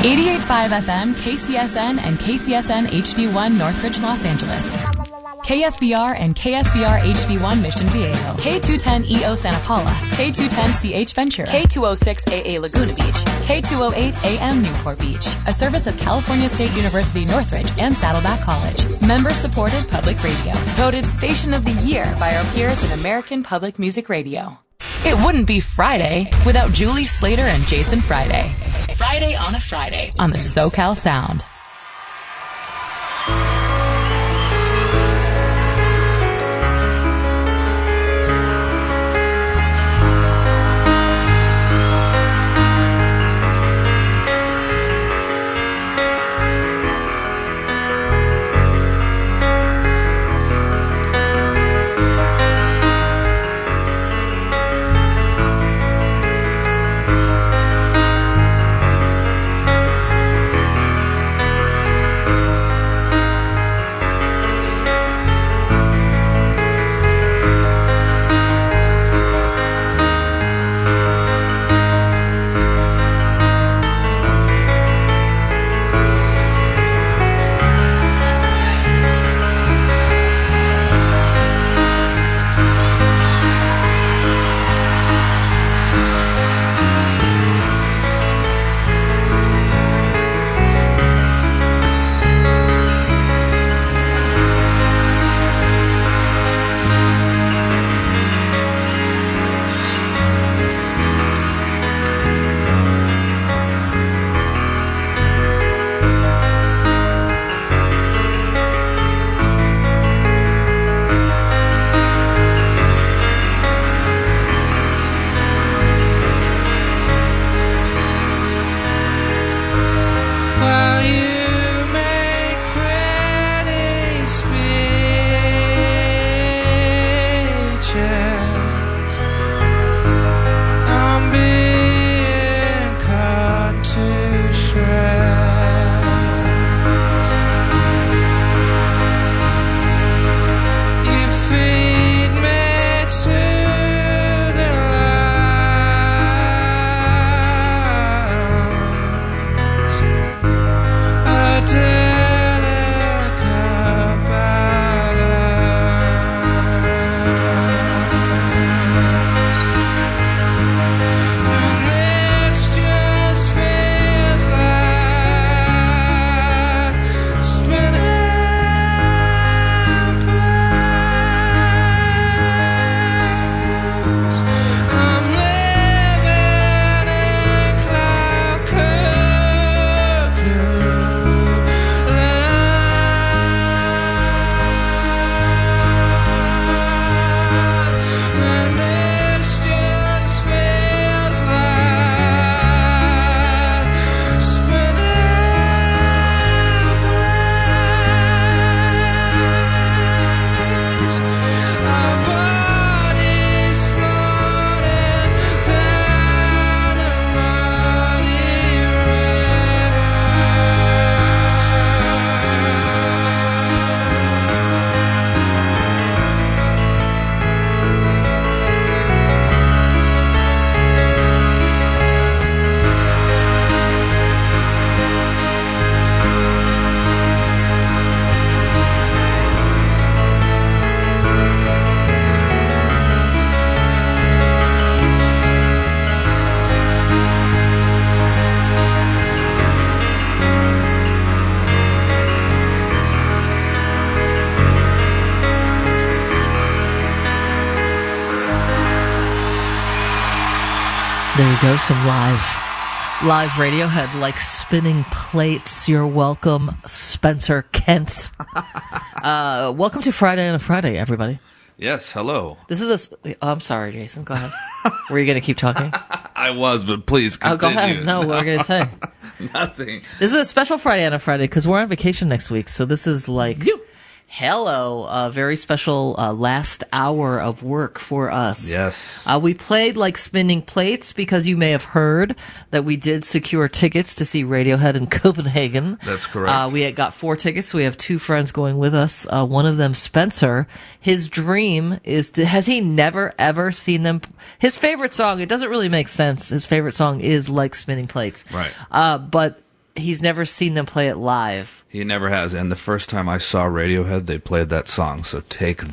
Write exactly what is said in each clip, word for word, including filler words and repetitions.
eighty-eight point five F M, K C S N, and K C S N H D one Northridge, Los Angeles. K S B R and K S B R H D one Mission Viejo. K two ten E O Santa Paula. K two ten C H Ventura. K two oh six A A Laguna Beach. K two oh eight A M Newport Beach. A service of California State University Northridge and Saddleback College. Member-supported public radio. Voted Station of the Year by our peers in American Public Music Radio. It wouldn't be Friday without Julie Slater and Jason Friday. Friday on a Friday on the SoCal Sound. There you go, some live live Radiohead, like Spinning Plates. You're welcome, Spencer Kent. uh, welcome to Friday on a Friday, everybody. Yes, hello. This is a... Oh, I'm sorry, Jason. Go ahead. Were you going to keep talking? I was, but please continue. Oh, go ahead. No, what were you going to say? Nothing. This is a special Friday on a Friday because we're on vacation next week, so this is like... You. Hello, a very special uh, last hour of work for us. Yes. Uh, we played like Spinning Plates because you may have heard that we did secure tickets to see Radiohead in Copenhagen. That's correct. Uh, we had got four tickets. We have two friends going with us. Uh, one of them, Spencer. His dream is to, has he never ever seen them? His favorite song, it doesn't really make sense. His favorite song is Like Spinning Plates. Right. Uh, but he's never seen them play it live. He never has. And the first time I saw Radiohead, they played that song. So take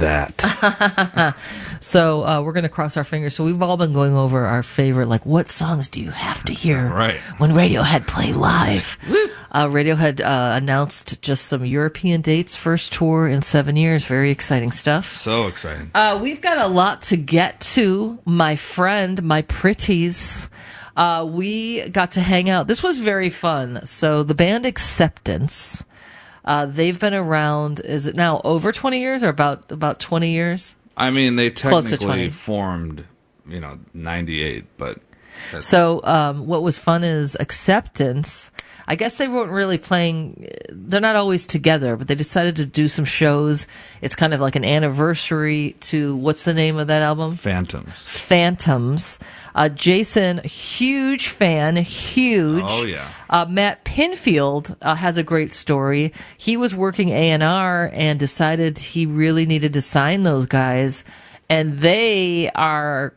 that. So uh, we're going to cross our fingers. So we've all been going over our favorite, like, what songs do you have to hear Right. when Radiohead play live? uh, Radiohead uh, announced just some European dates, first tour in seven years. Very exciting stuff. So exciting. Uh, we've got a lot to get to, my friend, my pretties. Uh, we got to hang out. This was very fun. So the band Acceptance, uh, they've been around, is it now over twenty years or about about twenty years? I mean, they Close to technically twenty. formed, you know, ninety-eight, but... That's, So um, what was fun is Acceptance. I guess they weren't really playing. They're not always together, but they decided to do some shows. It's kind of like an anniversary to, what's the name of that album? Phantoms. Phantoms. Uh, Jason, huge fan, huge. Oh, yeah. Uh, Matt Pinfield uh, has a great story. He was working A and R and decided he really needed to sign those guys, and they are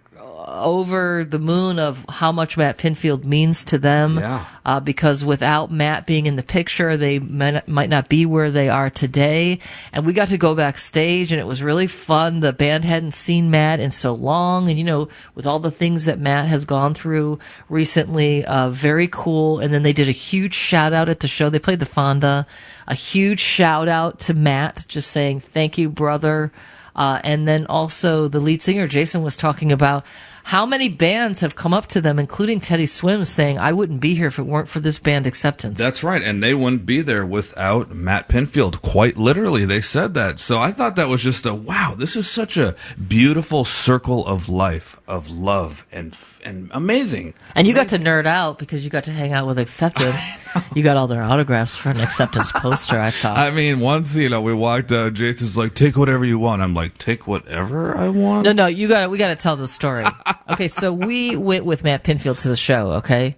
over the moon of how much Matt Pinfield means to them. Yeah. Uh, because without Matt being in the picture, they might, might not be where they are today. And we got to go backstage, and it was really fun. The band hadn't seen Matt in so long, and you know, with all the things that Matt has gone through recently, uh, very cool. And then they did a huge shout out at the show. They played the Fonda. A huge shout out to Matt, just saying thank you, brother. Uh, and then also the lead singer, Jason, was talking about how many bands have come up to them, including Teddy Swims, saying, I wouldn't be here if it weren't for this band Acceptance. That's right, and they wouldn't be there without Matt Pinfield. Quite literally, they said that. So I thought that was just a, wow, this is such a beautiful circle of life, of love, and and amazing. And you got to nerd out because you got to hang out with Acceptance. You got all their autographs for an Acceptance poster, I saw. I mean, once, you know, we walked, uh, Jason's like, take whatever you want. I'm like, take whatever I want? No, no, you got we got to tell the story. Okay, so we went with Matt Pinfield to the show, okay?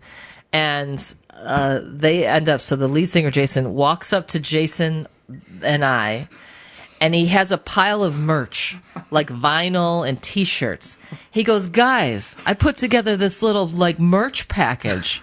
And uh, they end up, so the lead singer, Jason, walks up to Jason and I, and he has a pile of merch, like vinyl and T-shirts. He goes, guys, I put together this little, like, merch package.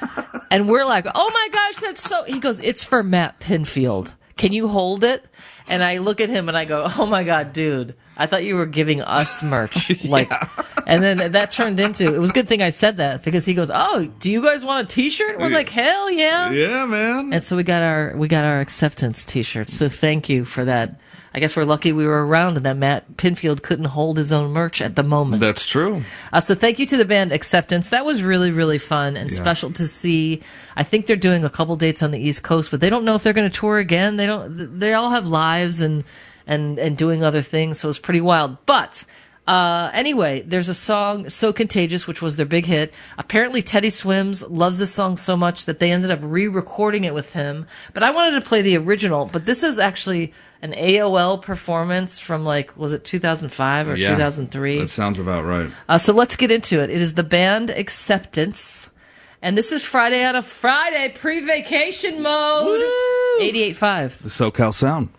And we're like, oh my gosh, that's so... He goes, it's for Matt Pinfield. Can you hold it? And I look at him and I go, oh my God, dude, I thought you were giving us merch. Like, and then that turned into, it was a good thing I said that, because he goes, oh, do you guys want a T-shirt? We're like, hell yeah. Yeah, man. And so we got our, we got our Acceptance T-shirts. So thank you for that. I guess we're lucky we were around and that Matt Pinfield couldn't hold his own merch at the moment. That's true. Uh, so thank you to the band Acceptance. That was really, really fun and Yeah. special to see. I think they're doing a couple dates on the East Coast, but they don't know if they're going to tour again. They don't. They all have lives and and and doing other things, so it's pretty wild. But uh, anyway, there's a song, So Contagious, which was their big hit. Apparently Teddy Swims loves this song so much that they ended up re-recording it with him. But I wanted to play the original, but this is actually an A O L performance from, like, was it two thousand five or Yeah, two thousand three? That sounds about right. Uh, so let's get into it. It is the band Acceptance. And this is Friday on a Friday, pre-vacation mode. eighty-eight point five. The SoCal Sound.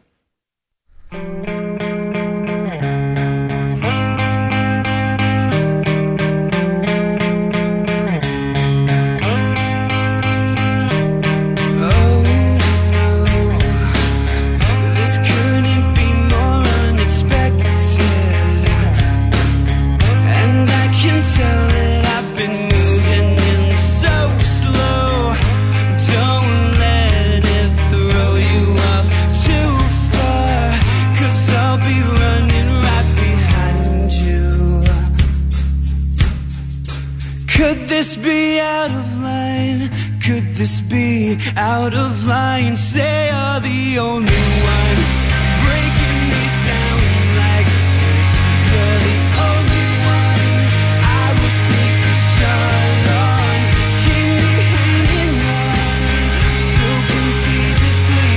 This be out of line? Say you're the only one breaking me down like this. You're the only one I will take a shot on. Keep me hanging on so contagiously.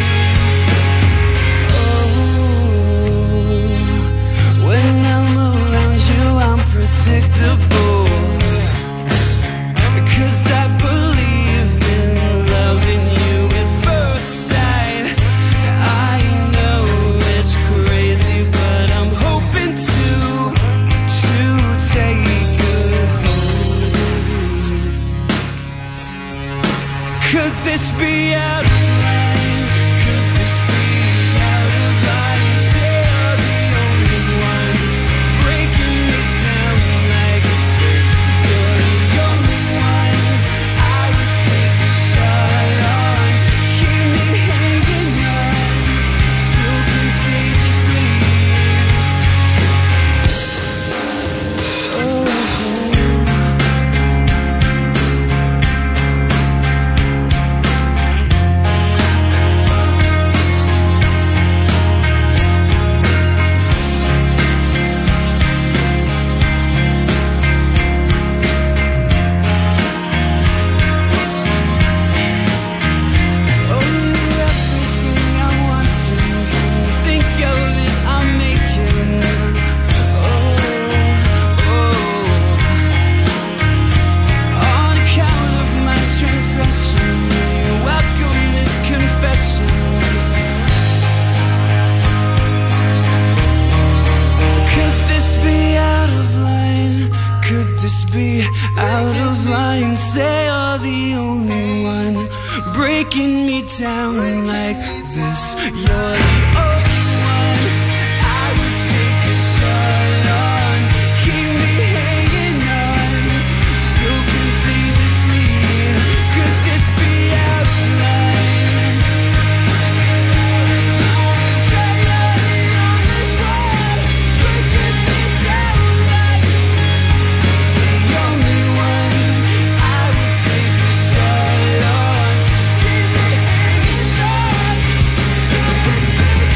Oh, when I'm around you, I'm predictable. Cause I believe in loving you at first sight. I Could this be out of line? Could this be out of line? Say you're the only one breaking me down like this. You're the only one I would take a shot on. Keep me hanging on so contagiously. Out of line, say you're the only one breaking me down like this. You're the only one I would take a shot on. Keep me hanging on so contagiously. Could this be out of line? Say you're the only one breaking me down like this. The only one I would take a shot on. Keep me hanging on so contagiously.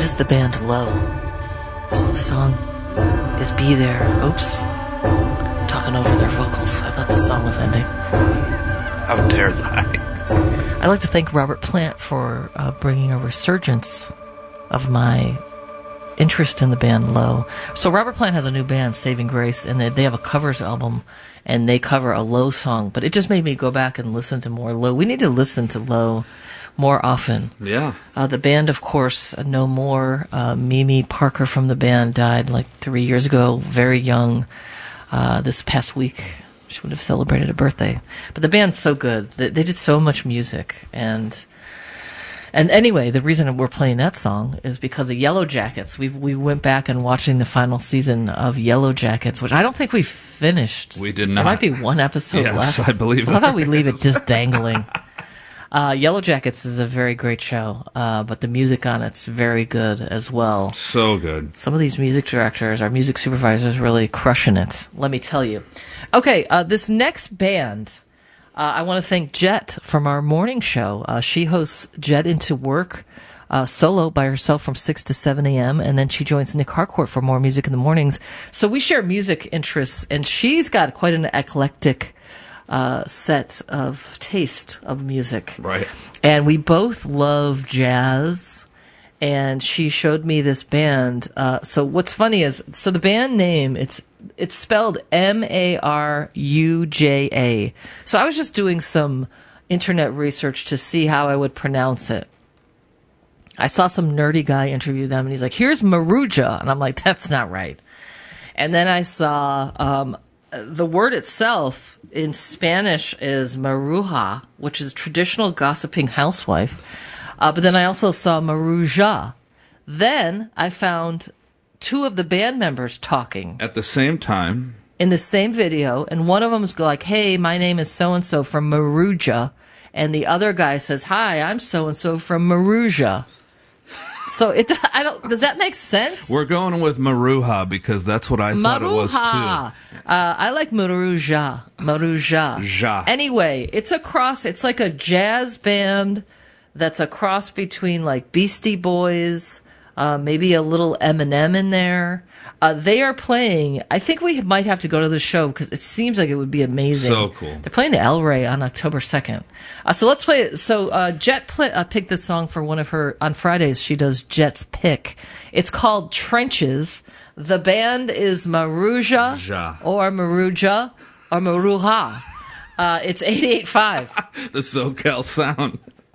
That is the band Low. The song is Be There. Oops. I'm talking over their vocals. I thought the song was ending. How dare I? I'd like to thank Robert Plant for uh, bringing a resurgence of my interest in the band Low. So Robert Plant has a new band, Saving Grace, and they, they have a covers album, and they cover a Low song. But it just made me go back and listen to more Low. We need to listen to Low more often. Yeah. Uh, the band, of course, uh, no more. Uh, Mimi Parker from the band died like three years ago, very young. Uh, this past week, she would have celebrated a birthday. But the band's so good. They, they did so much music. And and anyway, the reason we're playing that song is because of Yellow Jackets. We we went back and watching the final season of Yellow Jackets, which I don't think we finished. We did not. There might be one episode yes, left. I believe it. How about we leave it just dangling? Uh, Yellow Jackets is a very great show, uh, but the music on it's very good as well. So good. Some of these music directors, our music supervisors, really crushing it. Let me tell you. Okay, uh, this next band, uh, I want to thank Jet from our morning show. Uh, she hosts Jet Into Work uh, solo by herself from six to seven a.m., and then she joins Nick Harcourt for more music in the mornings. So we share music interests, and she's got quite an eclectic Uh, set of taste of music. Right. And we both love jazz, and she showed me this band. Uh, so what's funny is, so the band name, it's it's spelled M A R U J A. So I was just doing some internet research to see how I would pronounce it. I saw some nerdy guy interview them, and he's like, here's Maruja. And I'm like, that's not right. And then I saw um, the word itself in Spanish is maruja, which is traditional gossiping housewife. Uh, but then I also saw Maruja. Then I found two of the band members talking At the same time. in the same video, and one of them is like, hey, my name is so-and-so from Maruja, and the other guy says, hi, I'm so-and-so from Maruja. So it, I don't. Does that make sense? We're going with Maruja because that's what I thought it was Maruja. too. Uh, I like Maruja. Maruja. Ja. Anyway, it's a cross. It's like a jazz band that's a cross between like Beastie Boys, uh, maybe a little Eminem in there. Uh, they are playing. I think we might have to go to the show because it seems like it would be amazing. So cool. They're playing the El Rey on October second. Uh, so let's play it. So uh, Jet play, uh, picked this song for one of her, on Fridays, she does Jet's Pick. It's called Trenches. The band is Maruja Ja. or Maruja or Maruja. Uh, it's eight eight five. The SoCal sound.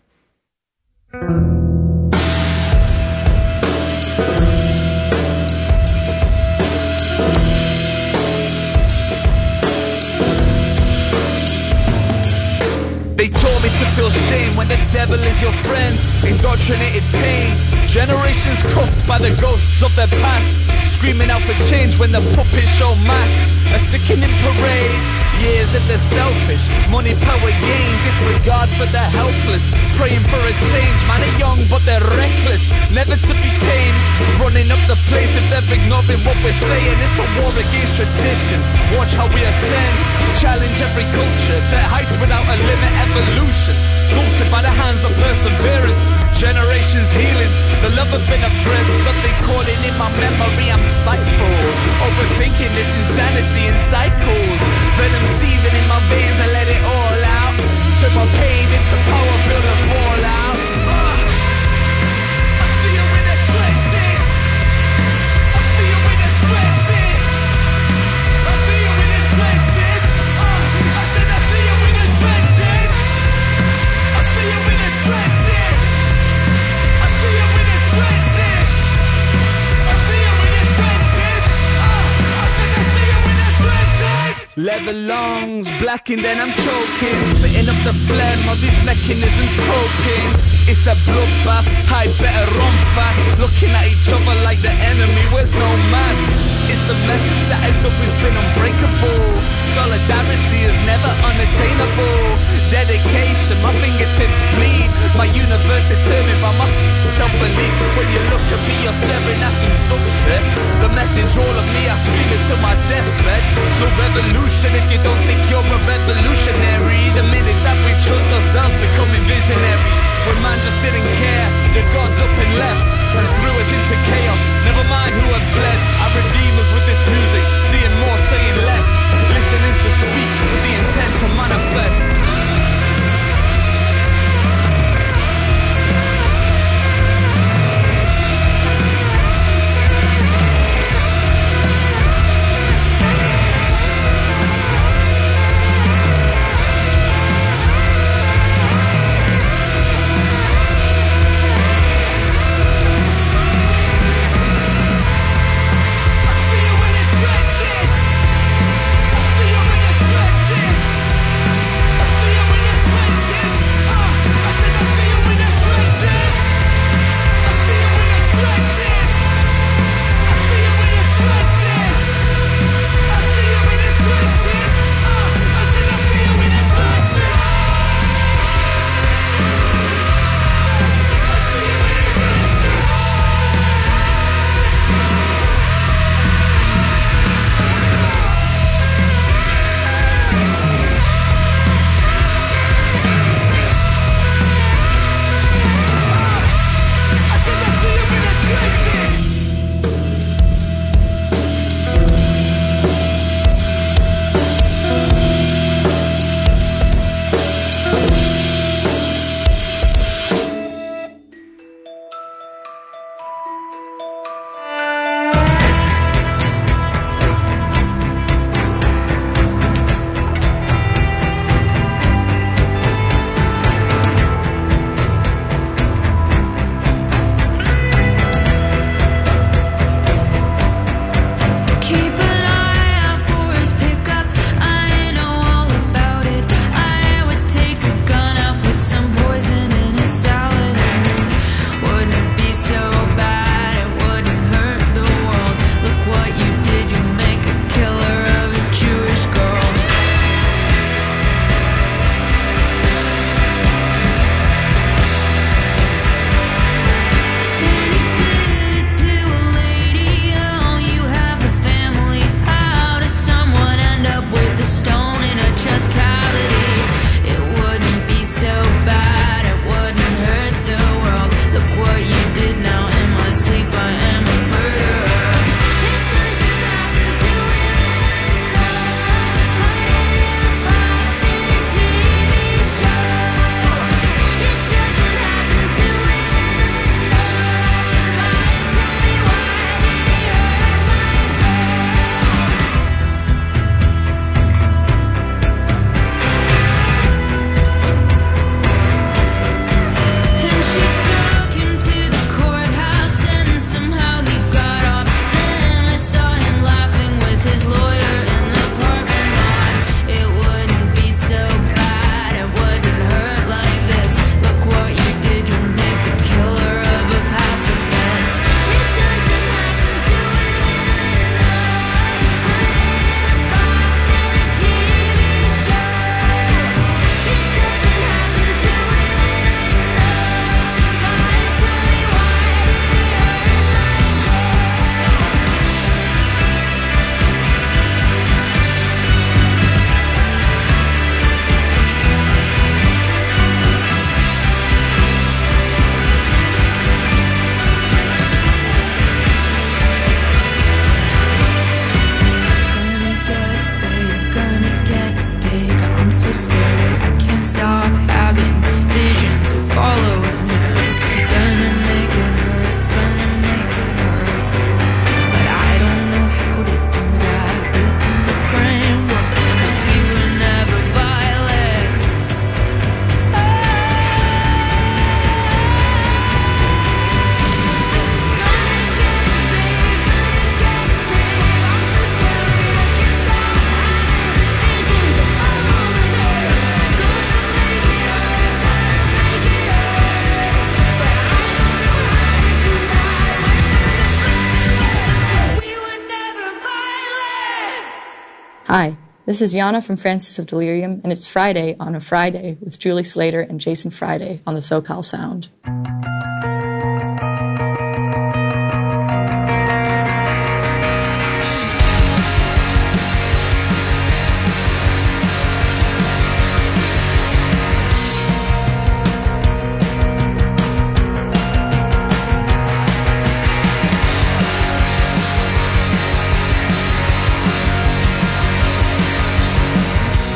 They told me to feel shame when the devil is your friend. Indoctrinated pain. Generations cuffed by the ghosts of their past. Screaming out for change when the puppets show masks. A sickening parade. Years of the selfish. Money, power, gain. Disregard for the helpless. Praying for a change. Man are young but they're reckless. Never to be tamed. Running up the place if they're ignoring what we're saying. It's a war against tradition. Watch how we ascend. Challenge every culture to heights without a limit. Evolution, sculpted by the hands of perseverance. Generations healing, the love has been oppressed. Something calling in my memory, I'm spiteful. Overthinking this insanity in cycles. Venom seething in my veins, I let it all out. Turn my pain into power, feel the fallout. uh, I see you in the trenches. I see you in the trenches. I see you in the trenches. uh, I said I see you in the trenches. I see you in the trenches. I see you in the trenches. I see you in the trenches. uh, I said I see you in the trenches. Leather lungs, blackened and I'm choking. Spitting up the phlegm of these mechanisms poking. It's a bloodbath, I better run fast. Looking at each other like the enemy wears no mask. It's the message that has always been unbreakable. Solidarity is never unattainable. Dedication, my fingertips bleed. My universe determined by my self-belief. When you look at me, you're staring at some success. The message all of me, I scream it to my deathbed. No revolution if you don't think you're a revolutionary. The minute that we trust ourselves, becoming visionaries. When man just didn't care, the gods up and left and threw us into Hi, this is Yana from Francis of Delirium, and it's Friday on a Friday with Julie Slater and Jason Friday on the SoCal Sound.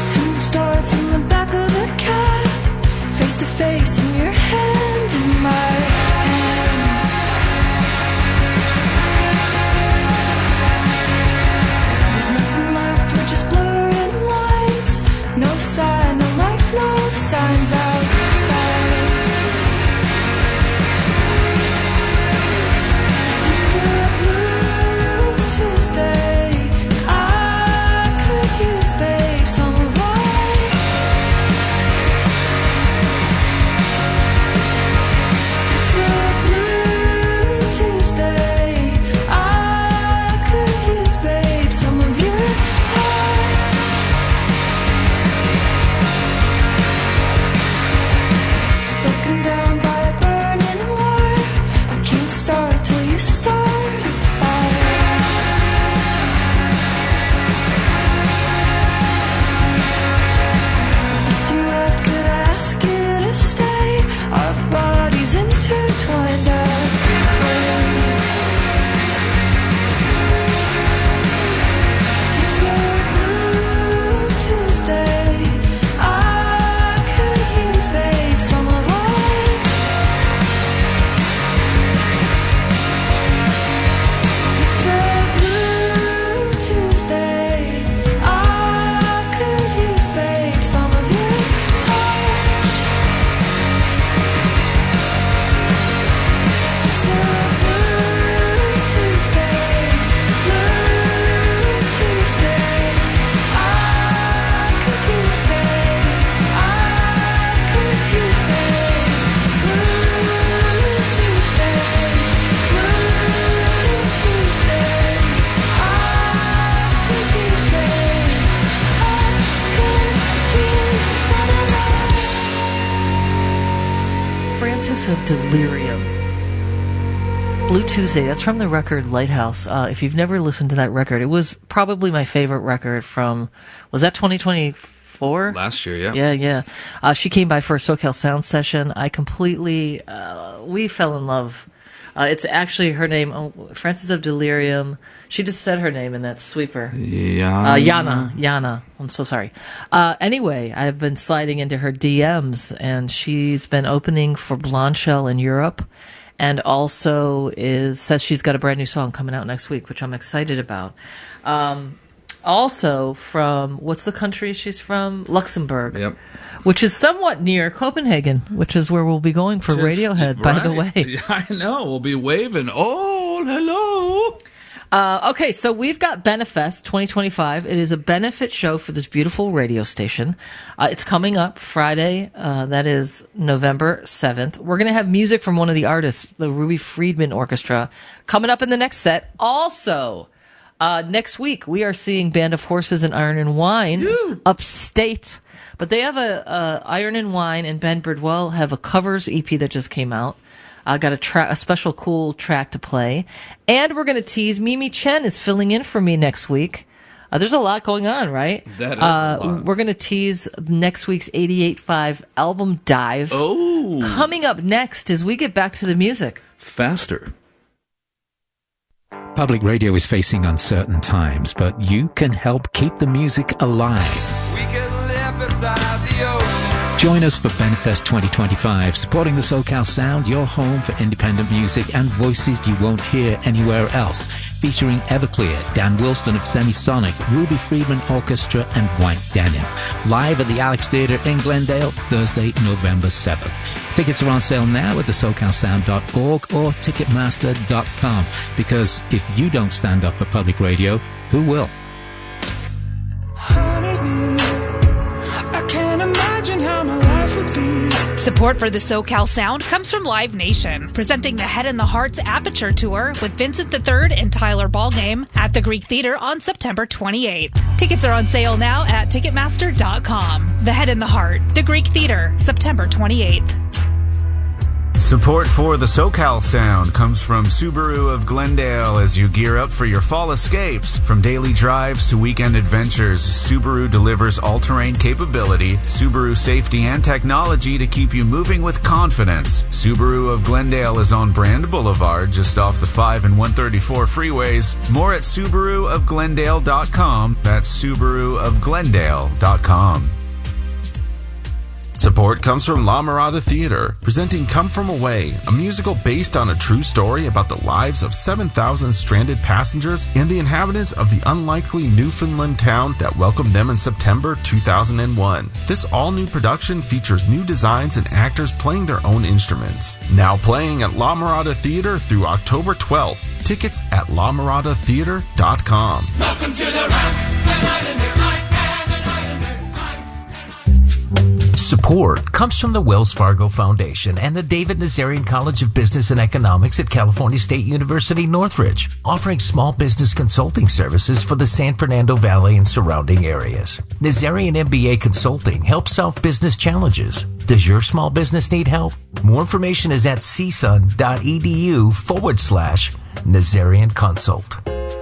Face in your hand in my Francis of Delirium. Blue Tuesday, that's from the record Lighthouse. Uh, if you've never listened to that record, it was probably my favorite record from, was that twenty twenty-four? Last year, yeah. Yeah, yeah. Uh, she came by for a SoCal Sound session. I completely, uh, we fell in love. Uh, it's actually her name, oh, Francis of Delirium. She just said her name in that sweeper. Yeah. Uh, Yana. Yana. I'm so sorry. Uh, anyway, I've been sliding into her D Ms, and she's been opening for Blondshell in Europe, and also is says she's got a brand new song coming out next week, which I'm excited about. Um, also from, what's the country she's from? Luxembourg. Yep. Which is somewhat near Copenhagen, which is where we'll be going for Just- Radiohead, by the right. way. Yeah, I know. We'll be waving. Oh, hello. Uh, okay, so we've got Benefest twenty twenty-five. It is a benefit show for this beautiful radio station. Uh, it's coming up Friday. Uh, that is November seventh. We're going to have music from one of the artists, the Ruby Friedman Orchestra, coming up in the next set. Also, uh, next week, we are seeing Band of Horses and Iron and Wine upstate. But they have a, a Iron and Wine and Ben Bridwell have a covers E P that just came out. I uh, got a, tra- a special cool track to play. And we're going to tease Mimi Chen is filling in for me next week. Uh, there's a lot going on, right? That is uh, a lot. We're going to tease next week's eighty-eight point five album dive. Oh. Coming up next as we get back to the music. Faster. Public radio is facing uncertain times, but you can help keep the music alive. We can live beside the ocean. Join us for Benefest twenty twenty-five, supporting the SoCal Sound, your home for independent music and voices you won't hear anywhere else. Featuring Everclear, Dan Wilson of Semisonic, Ruby Friedman Orchestra, and White Denim. Live at the Alex Theatre in Glendale, Thursday, November seventh. Tickets are on sale now at the socal sound dot org or ticketmaster dot com, because if you don't stand up for public radio, who will? Honeybee, I can't imagine how my life would be. Support for the SoCal Sound comes from Live Nation, presenting the Head in the Heart's Aperture Tour with Vincent the Third and Tyler Ballgame at the Greek Theater on September twenty-eighth. Tickets are on sale now at ticketmaster dot com. The Head in the Heart, the Greek Theater, September twenty-eighth. Support for the SoCal Sound comes from Subaru of Glendale as you gear up for your fall escapes. From daily drives to weekend adventures, Subaru delivers all-terrain capability, Subaru safety and technology to keep you moving with confidence. Subaru of Glendale is on Brand Boulevard, just off the five and one thirty-four freeways. More at subaru of glendale dot com. That's subaru of glendale dot com. Support comes from La Mirada Theater, presenting Come From Away, a musical based on a true story about the lives of seven thousand stranded passengers and the inhabitants of the unlikely Newfoundland town that welcomed them in September two thousand one. This all-new production features new designs and actors playing their own instruments. Now playing at La Mirada Theater through October twelfth. Tickets at la mirada theater dot com. Welcome to the rock and island of life. Support comes from the Wells Fargo Foundation and the David Nazarian College of Business and Economics at California State University, Northridge, offering small business consulting services for the San Fernando Valley and surrounding areas. Nazarian M B A Consulting helps solve business challenges. Does your small business need help? More information is at c s u n dot e d u forward slash Nazarian Consult.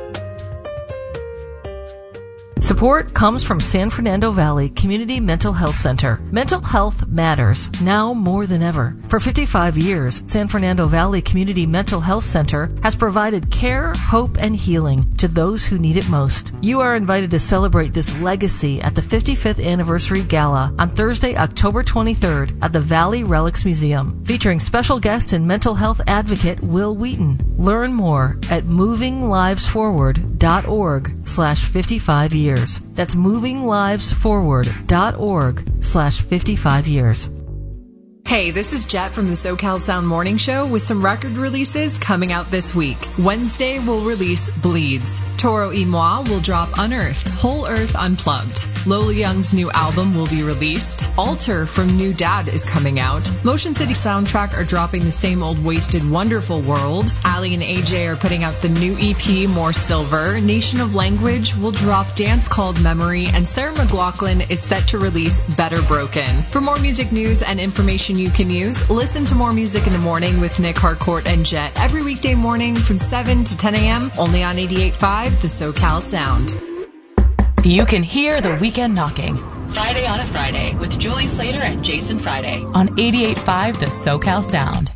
Support comes from San Fernando Valley Community Mental Health Center. Mental health matters, now more than ever. For fifty-five years, San Fernando Valley Community Mental Health Center has provided care, hope, and healing to those who need it most. You are invited to celebrate this legacy at the fifty-fifth Anniversary Gala on Thursday, October twenty-third at the Valley Relics Museum, featuring special guest and mental health advocate Will Wheaton. Learn more at moving lives forward dot org slash fifty-five years. That's moving lives forward dot org slash fifty-five years. Hey, this is Jet from the SoCal Sound Morning Show with some record releases coming out this week. Wednesday, we'll release Bleeds. Toro y Moi will drop Unearthed, Whole Earth Unplugged. Lola Young's new album will be released. Alter from New Dad is coming out. Motion City Soundtrack are dropping The Same Old Wasted Wonderful World. Ali and A J are putting out the new E P, More Silver. Nation of Language will drop Dance Called Memory. And Sarah McLachlan is set to release Better Broken. For more music news and information you can use. Listen to More Music in the Morning with Nick Harcourt and Jet every weekday morning from seven to ten a.m. only on eighty-eight point five The SoCal Sound. You can hear the weekend knocking. Friday on a Friday with Julie Slater and Jason Friday on eighty-eight point five The SoCal Sound.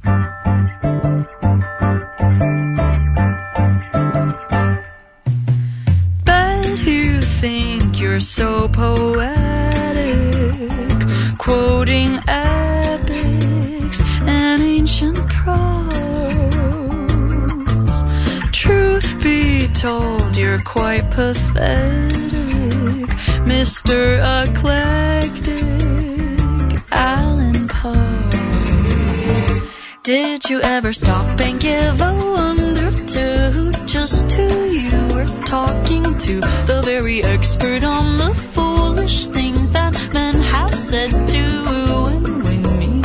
Bet you think you're so poetic, quoting epics and ancient prose. Truth be told, you're quite pathetic, Mister Eclectic Allen Poe. Did you ever stop and give a wonder to who, just who you were talking to? The very expert on the foolish things that men have said to and win me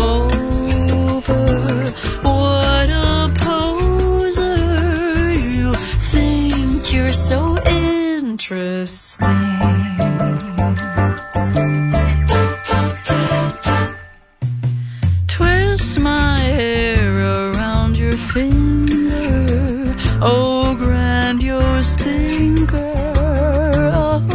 over. What a poser, you think you're so interesting. Twist my hair around your finger, oh grandiose thinker of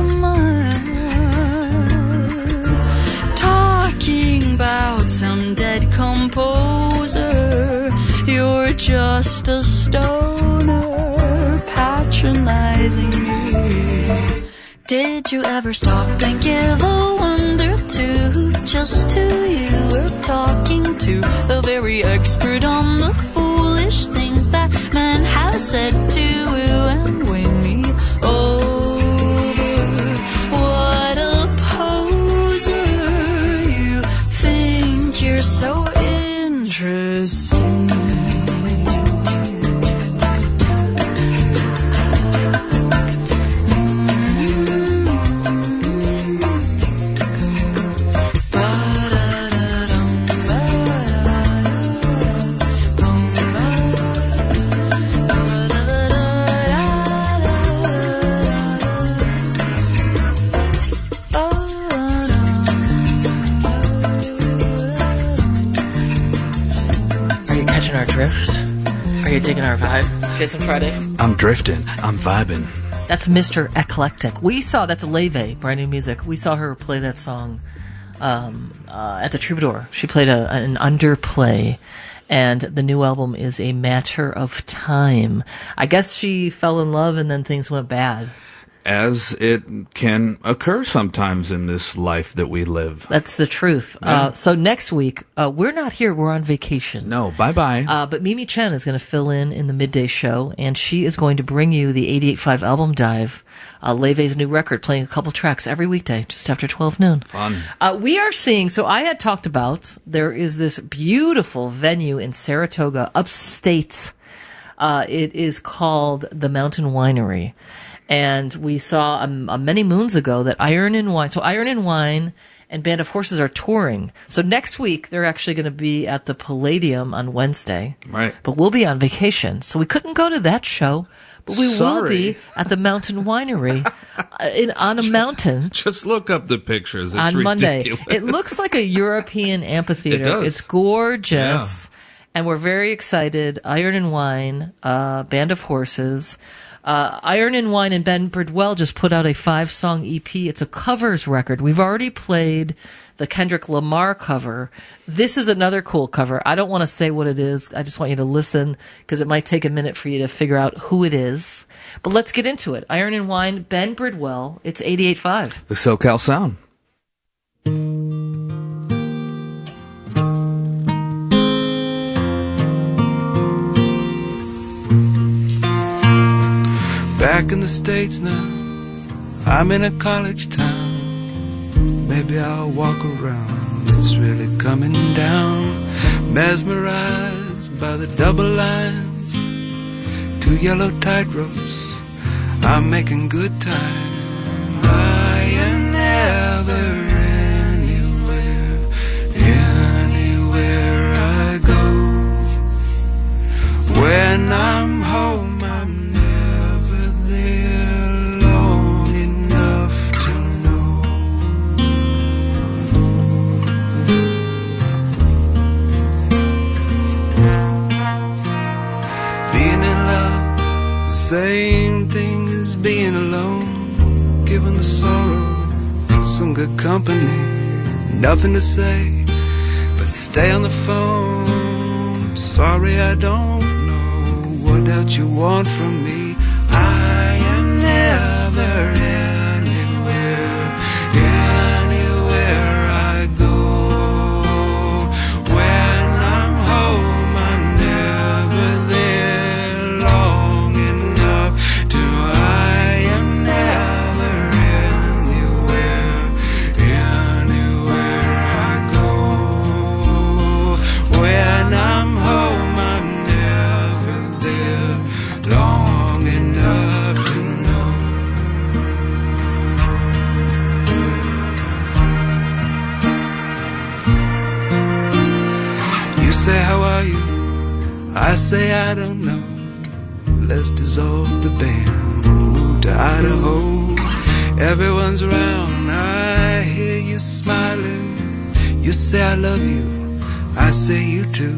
mine. Talking about some dead composer, you're just a stoner patronizing me. Did you ever stop and give a wonder to just who you were talking to? The very expert on the foolish things that men have said to and win me over. What a poser, you think you're so interesting. Our drift? Are you digging our vibe? Jason Friday? I'm drifting. I'm vibing. That's Mister Eclectic. We saw, that's Leve, brand new music. We saw her play that song um, uh, at the Troubadour. She played a, an underplay, and the new album is A Matter of Time. I guess she fell in love and then things went bad. As it can occur sometimes in this life that we live. That's the truth. Yeah. Uh, so next week, uh, we're not here. We're on vacation. No, bye-bye. Uh, but Mimi Chen is going to fill in in the midday show, and she is going to bring you the eighty-eight point five album dive, uh, Leve's new record, playing a couple tracks every weekday, just after twelve noon. Fun. Uh, we are seeing, so I had talked about, there is this beautiful venue in Saratoga, upstate. Uh, it is called the Mountain Winery. And we saw um, uh, many moons ago that Iron and Wine, so Iron and Wine and Band of Horses are touring. So next week, they're actually going to be at the Palladium on Wednesday. Right. But we'll be on vacation, so we couldn't go to that show. But we Sorry. will be at the Mountain Winery uh, in, on a mountain. Just look up the pictures. It's on ridiculous. Monday. It looks like a European amphitheater. It does. It's gorgeous. Yeah. And we're very excited. Iron and Wine, uh, Band of Horses. Uh, Iron and Wine and Ben Bridwell just put out a five-song E P. It's a covers record. We've already played the Kendrick Lamar cover. This is another cool cover. I don't want to say what it is. I just want you to listen because it might take a minute for you to figure out who it is. But let's get into it. Iron and Wine, Ben Bridwell. It's eighty-eight point five. The SoCal Sound. Back in the States now, I'm in a college town. Maybe I'll walk around, it's really coming down. Mesmerized by the double lines, two yellow tightropes, I'm making good time. I am never anywhere, anywhere I go. When I'm home, I'm Same thing as being alone, given the sorrow, some good company, nothing to say, but stay on the phone. Sorry, I don't know what else you want from me. I am never anywhere, anywhere I go. When I'm home, I'm never there long enough to. I am never anywhere, anywhere I go. When I'm home, I'm never there long enough to know. You say, how are you? I say, I don't know. Let's dissolve the band, move to Idaho. Everyone's around, I hear you smiling. You say I love you, I say you too.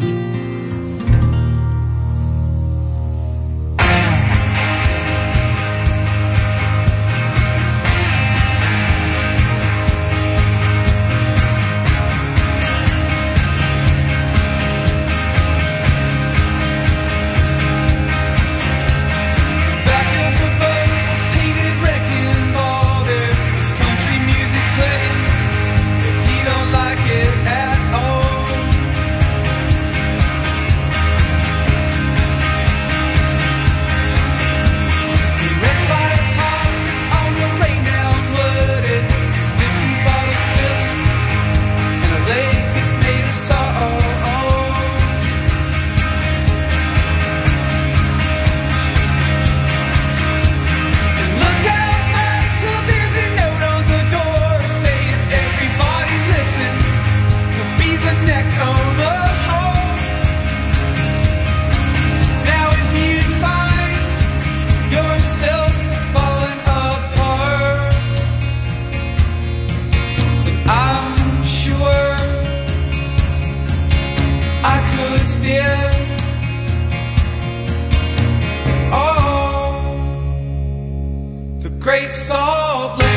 Back of the boat was painted wrecking ball. There was country music playing, but he don't like it at all. Red fire popping on the rain down wooded. His whiskey bottle spilling in a lake that's made of salt. And look out, Michael, there's a note on the door saying, everybody listen, you'll be the next Omaha. Now if you find yourself falling apart, then I'm sure I could still. Oh, the Great Salt Lake.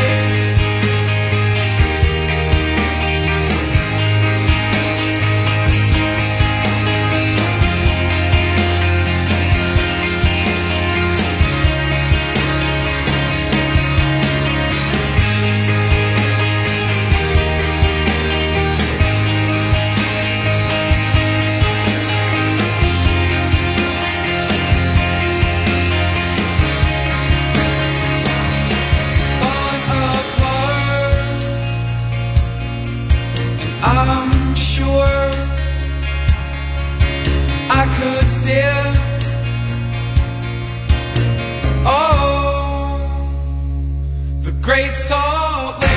Falling apart, I'm sure I could still. Oh, the Great Salt Lake.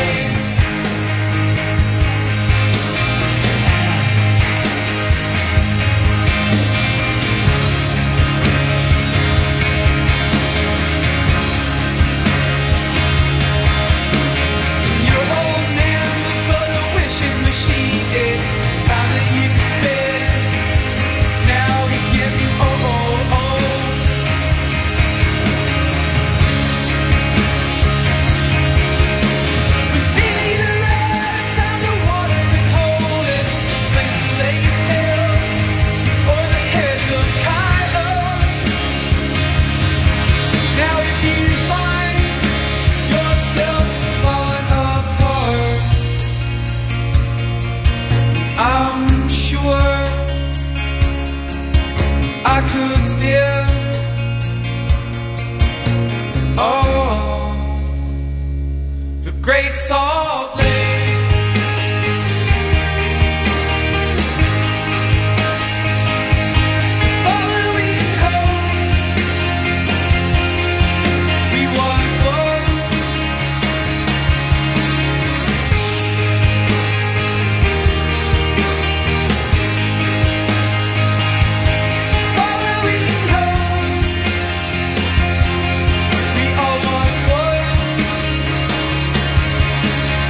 Your old man was but a wishing machine. It's time that you can spend. Now he's getting old, old. Beneath the red, found the water and hold it. Place to lay your sail, or the heads of coyotes. Now if you find yourself falling apart, I'm sure I could still. Oh, the Great Salt Lake. Following home, we want one. Following home, we all want one.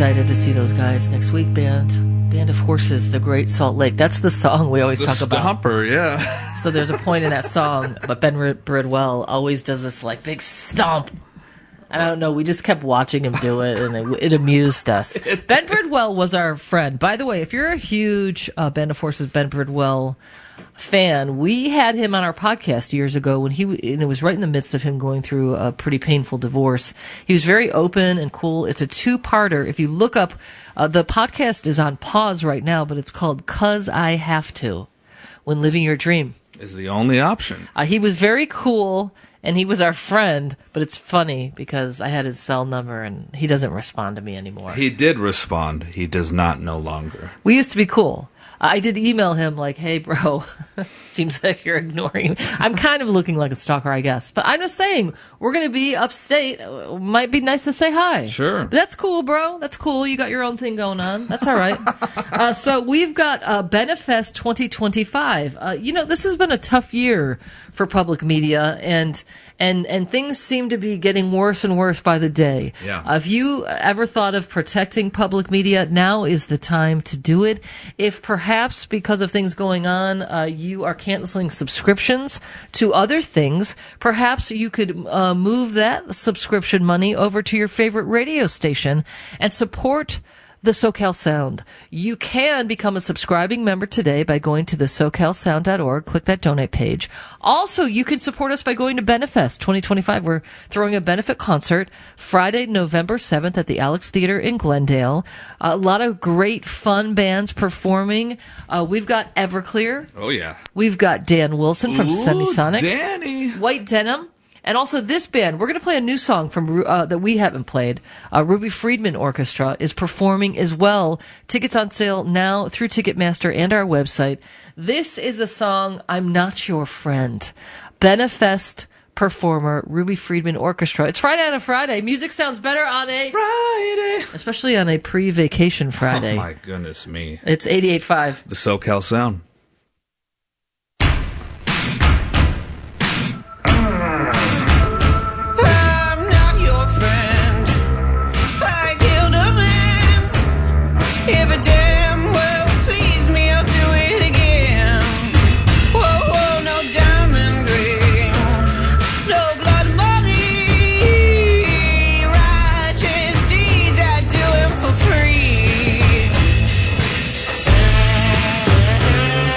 excited to see those guys next week, band. Band of Horses, the Great Salt Lake. That's the song we always The talk about. Stomper, yeah. So there's a point in that song, but Ben Bridwell always does this like big stomp. I don't know. We just kept watching him do it, and it, it amused us. Ben Bridwell was our friend. By the way, if you're a huge uh, Band of Horses Ben Bridwell fan, we had him on our podcast years ago when he, and it was right in the midst of him going through a pretty painful divorce. He was very open and cool. It's a two-parter. If you look up, uh, the podcast is on pause right now, but it's called "'Cause I Have To," When Living Your Dream. Is the only option. Uh, he was very cool, and he was our friend, but it's funny because I had his cell number, and he doesn't respond to me anymore. He did respond. He does not no longer. We used to be cool. I did email him like, hey, bro, seems like you're ignoring me. I'm kind of looking like a stalker, I guess. But I'm just saying, we're going to be upstate. Might be nice to say hi. Sure. But that's cool, bro. That's cool. You got your own thing going on. That's all right. uh, so we've got uh, Benefest twenty twenty-five. Uh, you know, this has been a tough year for public media, and and and things seem to be getting worse and worse by the day. Yeah. Uh, if you ever thought of protecting public media, now is the time to do it. If perhaps because of things going on, uh, you are canceling subscriptions to other things, perhaps you could uh, move that subscription money over to your favorite radio station and support the SoCal Sound. You can become a subscribing member today by going to the socal sound dot org. Click that donate page. Also, you can support us by going to Benefest twenty twenty-five. We're throwing a benefit concert Friday, November seventh at the Alex Theater in Glendale. A lot of great fun bands performing. Uh, we've got Everclear. Oh, yeah. We've got Dan Wilson from Ooh, Semisonic. Danny. White Denim. And also this band, we're going to play a new song from uh, that we haven't played. Uh, Ruby Friedman Orchestra is performing as well. Tickets on sale now through Ticketmaster and our website. This is a song, I'm Not Your Friend. Benefest performer, Ruby Friedman Orchestra. It's Friday on a Friday. Music sounds better on a Friday. Especially on a pre-vacation Friday. Oh, my goodness me. It's eighty-eight point five. The SoCal Sound. If a damn well please me, I'll do it again. Whoa, whoa, no diamond ring, no blood money, righteous deeds, I do them for free.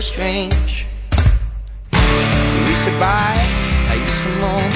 strange. You used to buy, I used to moan.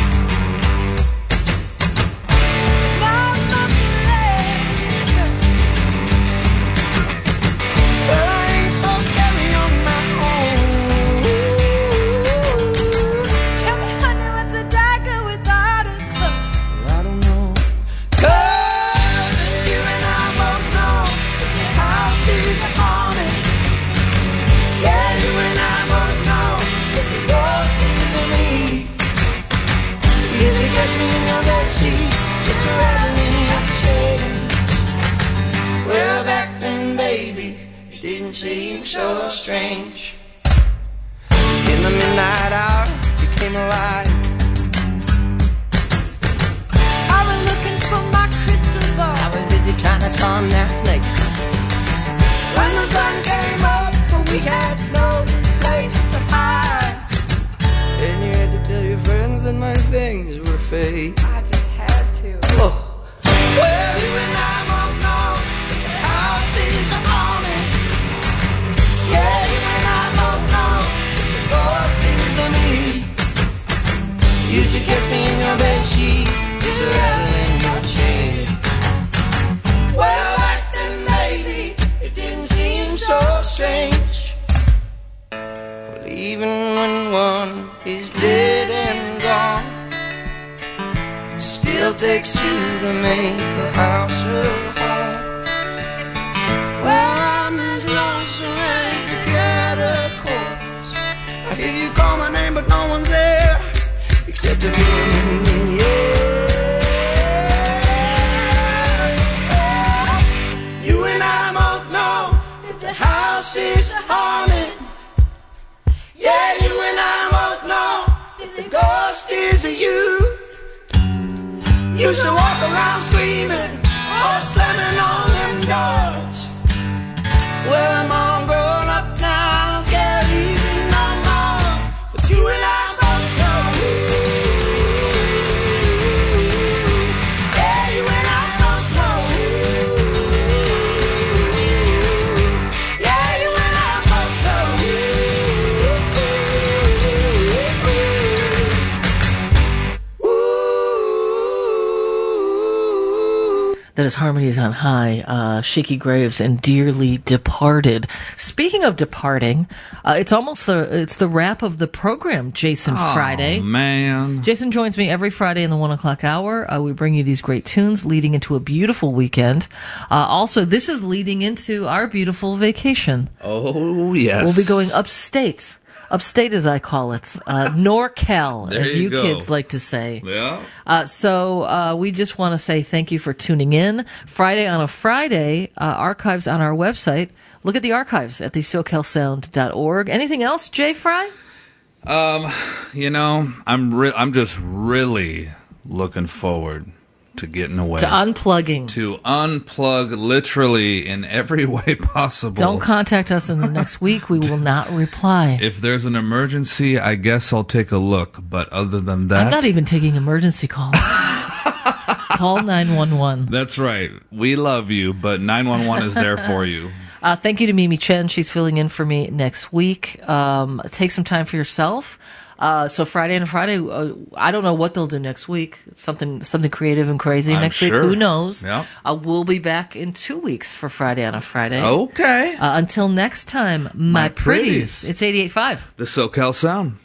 Seemed so strange. In the midnight hour, you came alive. I was looking for my crystal ball. I was busy trying to charm that snake. When the sun came up, but we had no place to hide. And you had to tell your friends that my things were fake. I just had to. Oh. Well, you and I both know the house is haunted. Yeah, you and I both know the ghost is of me. You used to kiss me in your bed sheets, just rattling your chains. Well, back then, baby, it didn't seem so strange. Well, even when one is dead and gone, it still takes two to make a house a home. Well, I'm as lonesome as the catacombs. I hear you call my name, but no one's there except a feeling in the air. You and I both know that the house is haunted. Yeah, you and I both know that the ghost is of you. Used to walk around screaming or slamming on them doors. Well, I'm all grown up now, I'm scared easy no more. But you and I both know. Yeah, you and I both know. Yeah, you and I both know. That is Harmonies on High, uh, Shaky Graves and Dearly Departed. Speaking of departing, uh, it's almost the, it's the wrap of the program, Jason Oh, Friday. man. Jason joins me every Friday in the one o'clock hour. Uh, we bring you these great tunes leading into a beautiful weekend. Uh, also, this is leading into our beautiful vacation. Oh, yes. We'll be going upstate. Upstate, as I call it. Uh, NorCal, There as you you go. kids like to say. Yeah. Uh, so uh, we just want to say thank you for tuning in. Friday on a Friday, uh, archives on our website. Look at the archives at the socal sound dot org. Anything else, Jay Fry? Um, you know, I'm re- I'm just really looking forward to getting away. To unplugging. To unplug literally in every way possible. Don't contact us in the next week. We will not reply. If there's an emergency, I guess I'll take a look. But other than that... I'm not even taking emergency calls. Call nine one one. That's right. We love you, but nine one one is there for you. Uh, thank you to Mimi Chen. She's filling in for me next week. Um, take some time for yourself. Uh, so Friday and Friday, uh, I don't know what they'll do next week. Something, something creative and crazy I'm next sure. week. Who knows? Yep. Uh, we'll be back in two weeks for Friday on a Friday. Okay. Uh, until next time, my, My pretties. pretties. It's eighty-eight point five. The SoCal Sound.